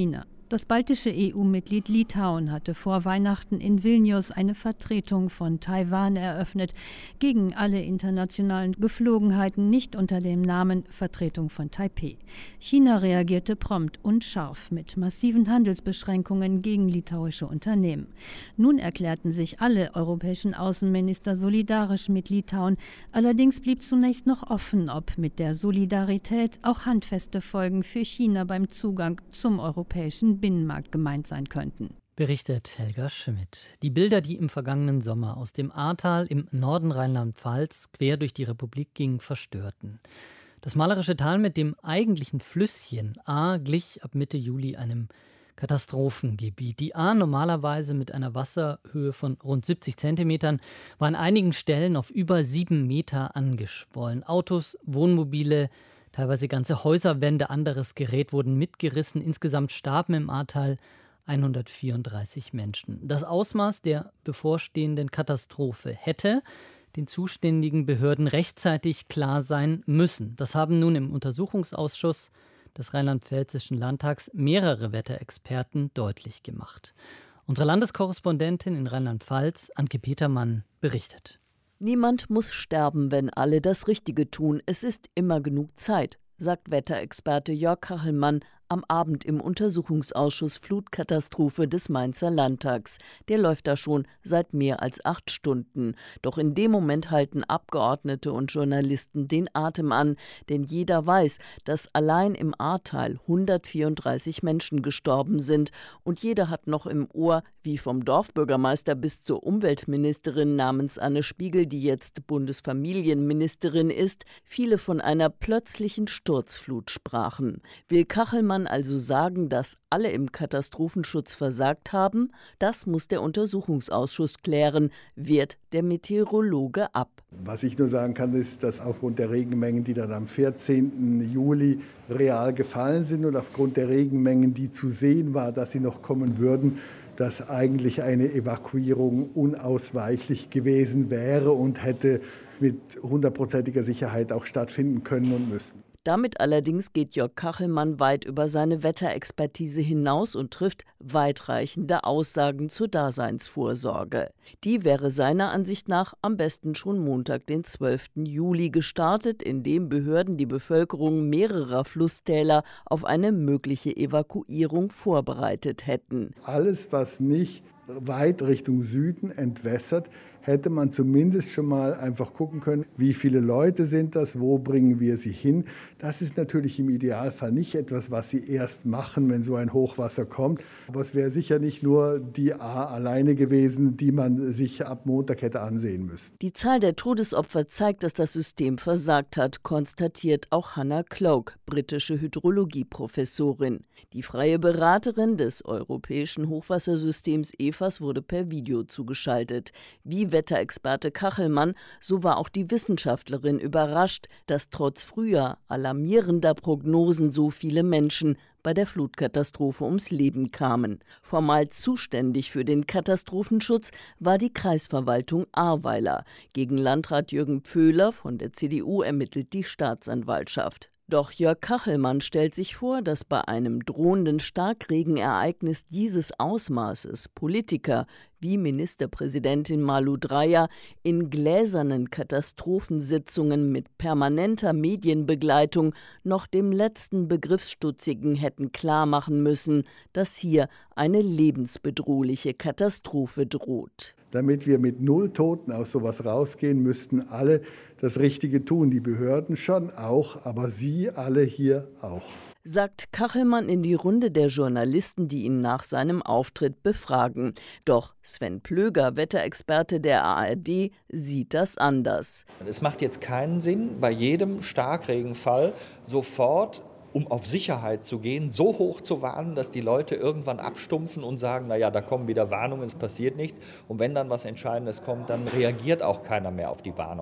Das baltische E U-Mitglied Litauen hatte vor Weihnachten in Vilnius eine Vertretung von Taiwan eröffnet, gegen alle internationalen Geflogenheiten, nicht unter dem Namen Vertretung von Taipeh. China reagierte prompt und scharf mit massiven Handelsbeschränkungen gegen litauische Unternehmen. Nun erklärten sich alle europäischen Außenminister solidarisch mit Litauen. Allerdings blieb zunächst noch offen, ob mit der Solidarität auch handfeste Folgen für China beim Zugang zum europäischen Binnenmarkt gemeint sein könnten. Berichtet Helga Schmidt. Die Bilder, die im vergangenen Sommer aus dem Ahrtal im Norden Rheinland-Pfalz quer durch die Republik gingen, verstörten. Das malerische Tal mit dem eigentlichen Flüsschen Ahr glich ab Mitte Juli einem Katastrophengebiet. Die Ahr, normalerweise mit einer Wasserhöhe von rund siebzig Zentimetern, war an einigen Stellen auf über sieben Meter angeschwollen. Autos, Wohnmobile, teilweise ganze Häuserwände, anderes Gerät wurden mitgerissen. Insgesamt starben im Ahrtal hundertvierunddreißig Menschen. Das Ausmaß der bevorstehenden Katastrophe hätte den zuständigen Behörden rechtzeitig klar sein müssen. Das haben nun im Untersuchungsausschuss des Rheinland-Pfälzischen Landtags mehrere Wetterexperten deutlich gemacht. Unsere Landeskorrespondentin in Rheinland-Pfalz, Anke Petermann, berichtet. Niemand muss sterben, wenn alle das Richtige tun. Es ist immer genug Zeit, sagt Wetterexperte Jörg Kachelmann am Abend im Untersuchungsausschuss Flutkatastrophe des Mainzer Landtags. Der läuft da schon seit mehr als acht Stunden. Doch in dem Moment halten Abgeordnete und Journalisten den Atem an, denn jeder weiß, dass allein im Ahrtal hundertvierunddreißig Menschen gestorben sind und jeder hat noch im Ohr, wie vom Dorfbürgermeister bis zur Umweltministerin namens Anne Spiegel, die jetzt Bundesfamilienministerin ist, viele von einer plötzlichen Sturzflut sprachen. Will Kachelmann also sagen, dass alle im Katastrophenschutz versagt haben? Das muss der Untersuchungsausschuss klären, wehrt der Meteorologe ab. Was ich nur sagen kann, ist, dass aufgrund der Regenmengen, die dann am vierzehnten Juli real gefallen sind und aufgrund der Regenmengen, die zu sehen war, dass sie noch kommen würden, dass eigentlich eine Evakuierung unausweichlich gewesen wäre und hätte mit hundertprozentiger Sicherheit auch stattfinden können und müssen. Damit allerdings geht Jörg Kachelmann weit über seine Wetterexpertise hinaus und trifft weitreichende Aussagen zur Daseinsvorsorge. Die wäre seiner Ansicht nach am besten schon Montag, den zwölften Juli gestartet, indem Behörden die Bevölkerung mehrerer Flusstäler auf eine mögliche Evakuierung vorbereitet hätten. Alles, was nicht weit Richtung Süden entwässert, hätte man zumindest schon mal einfach gucken können, wie viele Leute sind das, wo bringen wir sie hin. Das ist natürlich im Idealfall nicht etwas, was sie erst machen, wenn so ein Hochwasser kommt. Aber es wäre sicher nicht nur die Ahr alleine gewesen, die man sich ab Montag hätte ansehen müssen. Die Zahl der Todesopfer zeigt, dass das System versagt hat, konstatiert auch Hannah Cloak, britische Hydrologieprofessorin. Die freie Beraterin des europäischen Hochwassersystems E F A S wurde per Video zugeschaltet. Wie Wetterexperte Kachelmann, so war auch die Wissenschaftlerin überrascht, dass trotz früher alarmierender Prognosen so viele Menschen bei der Flutkatastrophe ums Leben kamen. Formal zuständig für den Katastrophenschutz war die Kreisverwaltung Ahrweiler. Gegen Landrat Jürgen Pföhler von der C D U ermittelt die Staatsanwaltschaft. Doch Jörg Kachelmann stellt sich vor, dass bei einem drohenden Starkregenereignis dieses Ausmaßes Politiker wie Ministerpräsidentin Malu Dreyer in gläsernen Katastrophensitzungen mit permanenter Medienbegleitung noch dem letzten Begriffsstutzigen hätten klarmachen müssen, dass hier eine lebensbedrohliche Katastrophe droht. Damit wir mit null Toten aus sowas rausgehen, müssten alle das Richtige tun. Die Behörden schon auch, aber Sie alle hier auch. Sagt Kachelmann in die Runde der Journalisten, die ihn nach seinem Auftritt befragen. Doch Sven Plöger, Wetterexperte der A R D, sieht das anders. Es macht jetzt keinen Sinn, bei jedem Starkregenfall sofort, um auf Sicherheit zu gehen, so hoch zu warnen, dass die Leute irgendwann abstumpfen und sagen, naja, da kommen wieder Warnungen, es passiert nichts. Und wenn dann was Entscheidendes kommt, dann reagiert auch keiner mehr auf die Warnungen.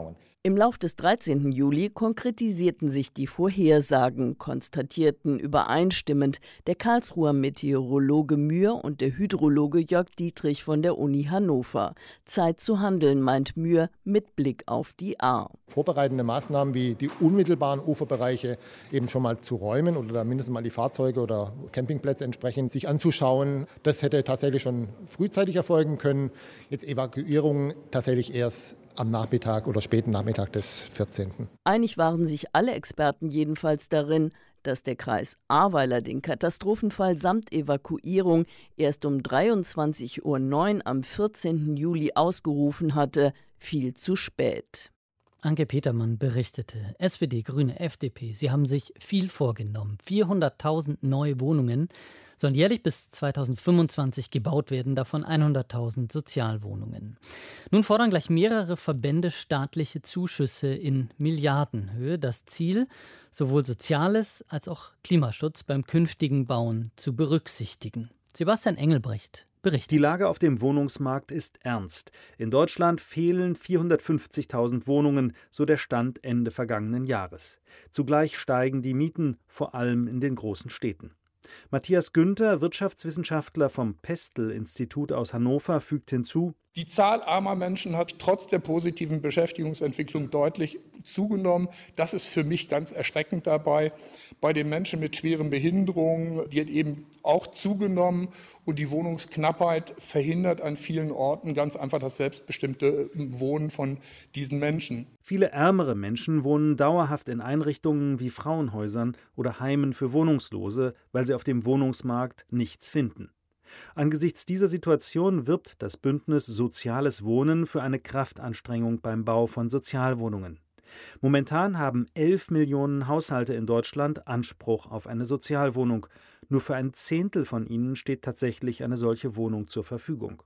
Im Lauf des dreizehnten Juli konkretisierten sich die Vorhersagen, konstatierten übereinstimmend der Karlsruher Meteorologe Mühr und der Hydrologe Jörg Dietrich von der Uni Hannover. Zeit zu handeln, meint Mühr, mit Blick auf die Ahr. Vorbereitende Maßnahmen wie die unmittelbaren Uferbereiche eben schon mal zu räumen oder mindestens mal die Fahrzeuge oder Campingplätze entsprechend sich anzuschauen, das hätte tatsächlich schon frühzeitig erfolgen können. Jetzt Evakuierung tatsächlich erst am Nachmittag oder späten Nachmittag des vierzehnten Einig waren sich alle Experten jedenfalls darin, dass der Kreis Ahrweiler den Katastrophenfall samt Evakuierung erst um dreiundzwanzig Uhr neun am vierzehnten Juli ausgerufen hatte, viel zu spät. Anke Petermann berichtete, S P D, Grüne, F D P, sie haben sich viel vorgenommen. vierhunderttausend neue Wohnungen sollen jährlich bis zweitausendfünfundzwanzig gebaut werden, davon hunderttausend Sozialwohnungen. Nun fordern gleich mehrere Verbände staatliche Zuschüsse in Milliardenhöhe. Das Ziel, sowohl Soziales als auch Klimaschutz beim künftigen Bauen zu berücksichtigen. Sebastian Engelbrecht berichtet. Die Lage auf dem Wohnungsmarkt ist ernst. In Deutschland fehlen vierhundertfünfzigtausend Wohnungen, so der Stand Ende vergangenen Jahres. Zugleich steigen die Mieten, vor allem in den großen Städten. Matthias Günther, Wirtschaftswissenschaftler vom Pestel-Institut aus Hannover, fügt hinzu: Die Zahl armer Menschen hat trotz der positiven Beschäftigungsentwicklung deutlich zugenommen. Das ist für mich ganz erschreckend dabei. Bei den Menschen mit schweren Behinderungen, die hat eben auch zugenommen. Und die Wohnungsknappheit verhindert an vielen Orten ganz einfach das selbstbestimmte Wohnen von diesen Menschen. Viele ärmere Menschen wohnen dauerhaft in Einrichtungen wie Frauenhäusern oder Heimen für Wohnungslose, weil sie auf dem Wohnungsmarkt nichts finden. Angesichts dieser Situation wirbt das Bündnis Soziales Wohnen für eine Kraftanstrengung beim Bau von Sozialwohnungen. Momentan haben elf Millionen Haushalte in Deutschland Anspruch auf eine Sozialwohnung. Nur für ein Zehntel von ihnen steht tatsächlich eine solche Wohnung zur Verfügung.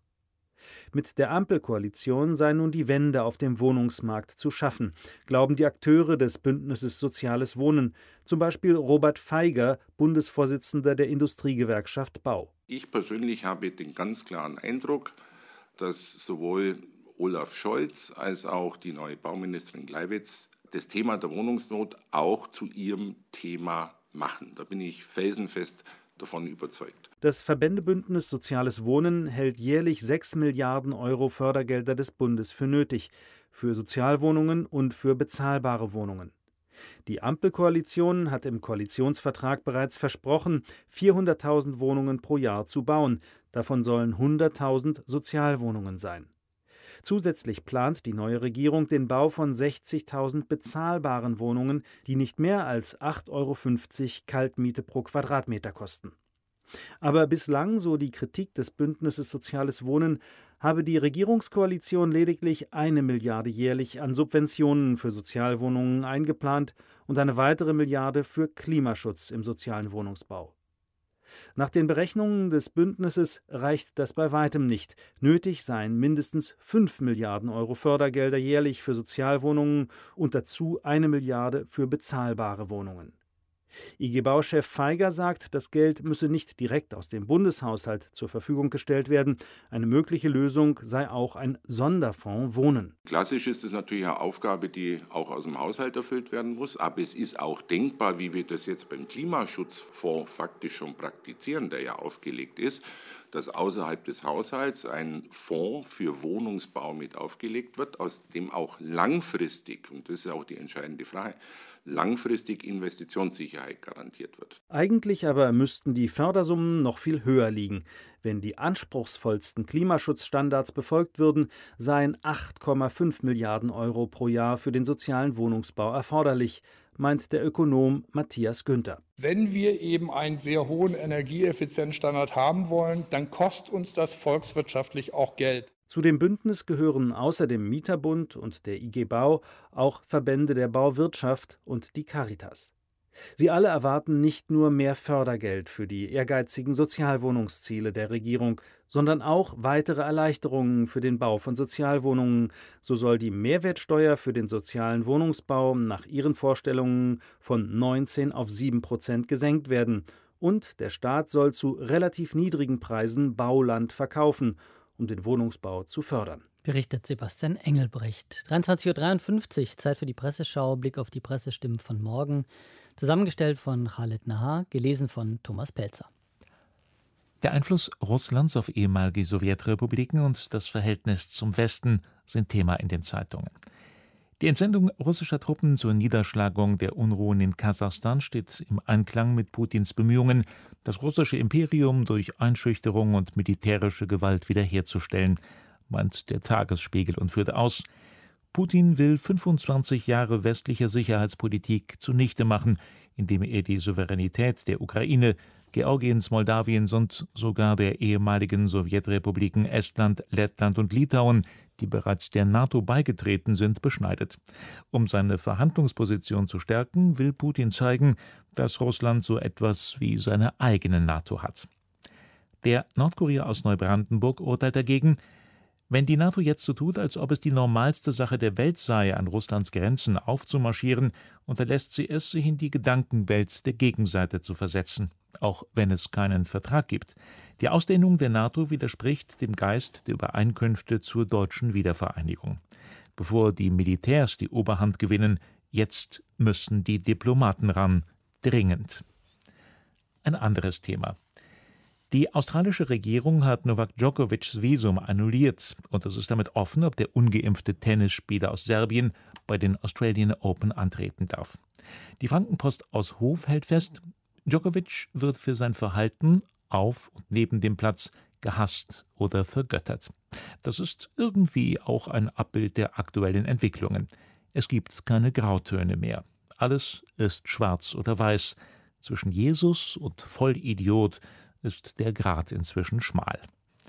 Mit der Ampelkoalition sei nun die Wende auf dem Wohnungsmarkt zu schaffen, glauben die Akteure des Bündnisses Soziales Wohnen, zum Beispiel Robert Feiger, Bundesvorsitzender der Industriegewerkschaft Bau. Ich persönlich habe den ganz klaren Eindruck, dass sowohl Olaf Scholz als auch die neue Bauministerin Gleiwitz das Thema der Wohnungsnot auch zu ihrem Thema machen. Da bin ich felsenfest davon überzeugt. Das Verbändebündnis Soziales Wohnen hält jährlich sechs Milliarden Euro Fördergelder des Bundes für nötig, für Sozialwohnungen und für bezahlbare Wohnungen. Die Ampelkoalition hat im Koalitionsvertrag bereits versprochen, vierhunderttausend Wohnungen pro Jahr zu bauen. Davon sollen hunderttausend Sozialwohnungen sein. Zusätzlich plant die neue Regierung den Bau von sechzigtausend bezahlbaren Wohnungen, die nicht mehr als acht Euro fünfzig Kaltmiete pro Quadratmeter kosten. Aber bislang, so die Kritik des Bündnisses Soziales Wohnen, habe die Regierungskoalition lediglich eine Milliarde jährlich an Subventionen für Sozialwohnungen eingeplant und eine weitere Milliarde für Klimaschutz im sozialen Wohnungsbau. Nach den Berechnungen des Bündnisses reicht das bei weitem nicht. Nötig seien mindestens fünf Milliarden Euro Fördergelder jährlich für Sozialwohnungen und dazu eine Milliarde für bezahlbare Wohnungen. I G-Bau-Chef Feiger sagt, das Geld müsse nicht direkt aus dem Bundeshaushalt zur Verfügung gestellt werden. Eine mögliche Lösung sei auch ein Sonderfonds Wohnen. Klassisch ist es natürlich eine Aufgabe, die auch aus dem Haushalt erfüllt werden muss. Aber es ist auch denkbar, wie wir das jetzt beim Klimaschutzfonds faktisch schon praktizieren, der ja aufgelegt ist, dass außerhalb des Haushalts ein Fonds für Wohnungsbau mit aufgelegt wird, aus dem auch langfristig, und das ist auch die entscheidende Frage, langfristig Investitionssicherheit garantiert wird. Eigentlich aber müssten die Fördersummen noch viel höher liegen. Wenn die anspruchsvollsten Klimaschutzstandards befolgt würden, seien acht Komma fünf Milliarden Euro pro Jahr für den sozialen Wohnungsbau erforderlich, meint der Ökonom Matthias Günther. Wenn wir eben einen sehr hohen Energieeffizienzstandard haben wollen, dann kostet uns das volkswirtschaftlich auch Geld. Zu dem Bündnis gehören außer dem Mieterbund und der I G Bau auch Verbände der Bauwirtschaft und die Caritas. Sie alle erwarten nicht nur mehr Fördergeld für die ehrgeizigen Sozialwohnungsziele der Regierung, sondern auch weitere Erleichterungen für den Bau von Sozialwohnungen. So soll die Mehrwertsteuer für den sozialen Wohnungsbau nach ihren Vorstellungen von neunzehn auf sieben Prozent gesenkt werden. Und der Staat soll zu relativ niedrigen Preisen Bauland verkaufen, um den Wohnungsbau zu fördern. Berichtet Sebastian Engelbrecht. dreiundzwanzig Uhr dreiundfünfzig, Zeit für die Presseschau, Blick auf die Pressestimmen von morgen. Zusammengestellt von Khaled Nahar, gelesen von Thomas Pelzer. Der Einfluss Russlands auf ehemalige Sowjetrepubliken und das Verhältnis zum Westen sind Thema in den Zeitungen. Die Entsendung russischer Truppen zur Niederschlagung der Unruhen in Kasachstan steht im Einklang mit Putins Bemühungen, das russische Imperium durch Einschüchterung und militärische Gewalt wiederherzustellen, meint der Tagesspiegel und führt aus: Putin will fünfundzwanzig Jahre westlicher Sicherheitspolitik zunichte machen, indem er die Souveränität der Ukraine, Georgiens, Moldawiens und sogar der ehemaligen Sowjetrepubliken Estland, Lettland und Litauen, die bereits der NATO beigetreten sind, beschneidet. Um seine Verhandlungsposition zu stärken, will Putin zeigen, dass Russland so etwas wie seine eigene NATO hat. Der Nordkurier aus Neubrandenburg urteilt dagegen: Wenn die NATO jetzt so tut, als ob es die normalste Sache der Welt sei, an Russlands Grenzen aufzumarschieren, unterlässt sie es, sich in die Gedankenwelt der Gegenseite zu versetzen, auch wenn es keinen Vertrag gibt. Die Ausdehnung der NATO widerspricht dem Geist der Übereinkünfte zur deutschen Wiedervereinigung. Bevor die Militärs die Oberhand gewinnen, jetzt müssen die Diplomaten ran, dringend. Ein anderes Thema. Die australische Regierung hat Novak Djokovics Visum annulliert und es ist damit offen, ob der ungeimpfte Tennisspieler aus Serbien bei den Australian Open antreten darf. Die Frankenpost aus Hof hält fest, Djokovic wird für sein Verhalten auf und neben dem Platz gehasst oder vergöttert. Das ist irgendwie auch ein Abbild der aktuellen Entwicklungen. Es gibt keine Grautöne mehr. Alles ist schwarz oder weiß. Zwischen Jesus und Vollidiot ist der Grat inzwischen schmal.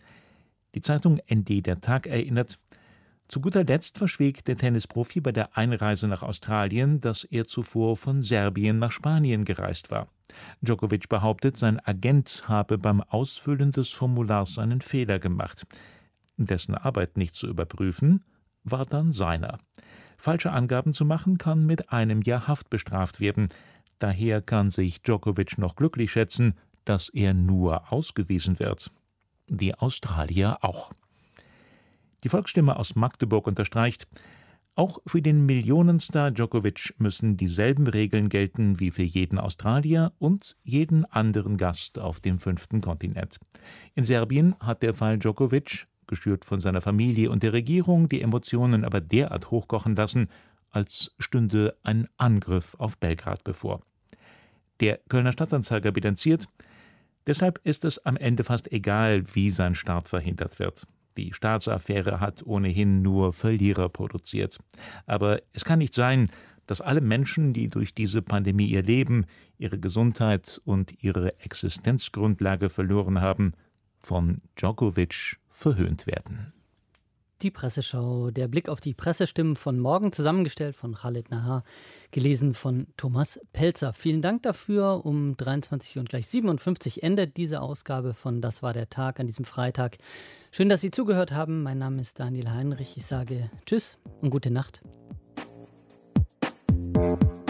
Die Zeitung N D Der Tag erinnert: Zu guter Letzt verschwieg der Tennisprofi bei der Einreise nach Australien, dass er zuvor von Serbien nach Spanien gereist war. Djokovic behauptet, sein Agent habe beim Ausfüllen des Formulars einen Fehler gemacht. Dessen Arbeit nicht zu überprüfen, war dann seiner. Falsche Angaben zu machen, kann mit einem Jahr Haft bestraft werden. Daher kann sich Djokovic noch glücklich schätzen, dass er nur ausgewiesen wird. Die Australier auch. Die Volksstimme aus Magdeburg unterstreicht: Auch für den Millionenstar Djokovic müssen dieselben Regeln gelten wie für jeden Australier und jeden anderen Gast auf dem fünften Kontinent. In Serbien hat der Fall Djokovic, geschürt von seiner Familie und der Regierung, die Emotionen aber derart hochkochen lassen, als stünde ein Angriff auf Belgrad bevor. Der Kölner Stadtanzeiger bilanziert: Deshalb ist es am Ende fast egal, wie sein Start verhindert wird. Die Staatsaffäre hat ohnehin nur Verlierer produziert. Aber es kann nicht sein, dass alle Menschen, die durch diese Pandemie ihr Leben, ihre Gesundheit und ihre Existenzgrundlage verloren haben, von Djokovic verhöhnt werden. Die Presseschau, der Blick auf die Pressestimmen von morgen, zusammengestellt von Khaled Nahar, gelesen von Thomas Pelzer. Vielen Dank dafür. Um dreiundzwanzig Uhr und gleich siebenundfünfzig endet diese Ausgabe von Das war der Tag an diesem Freitag. Schön, dass Sie zugehört haben. Mein Name ist Daniel Heinrich. Ich sage Tschüss und gute Nacht.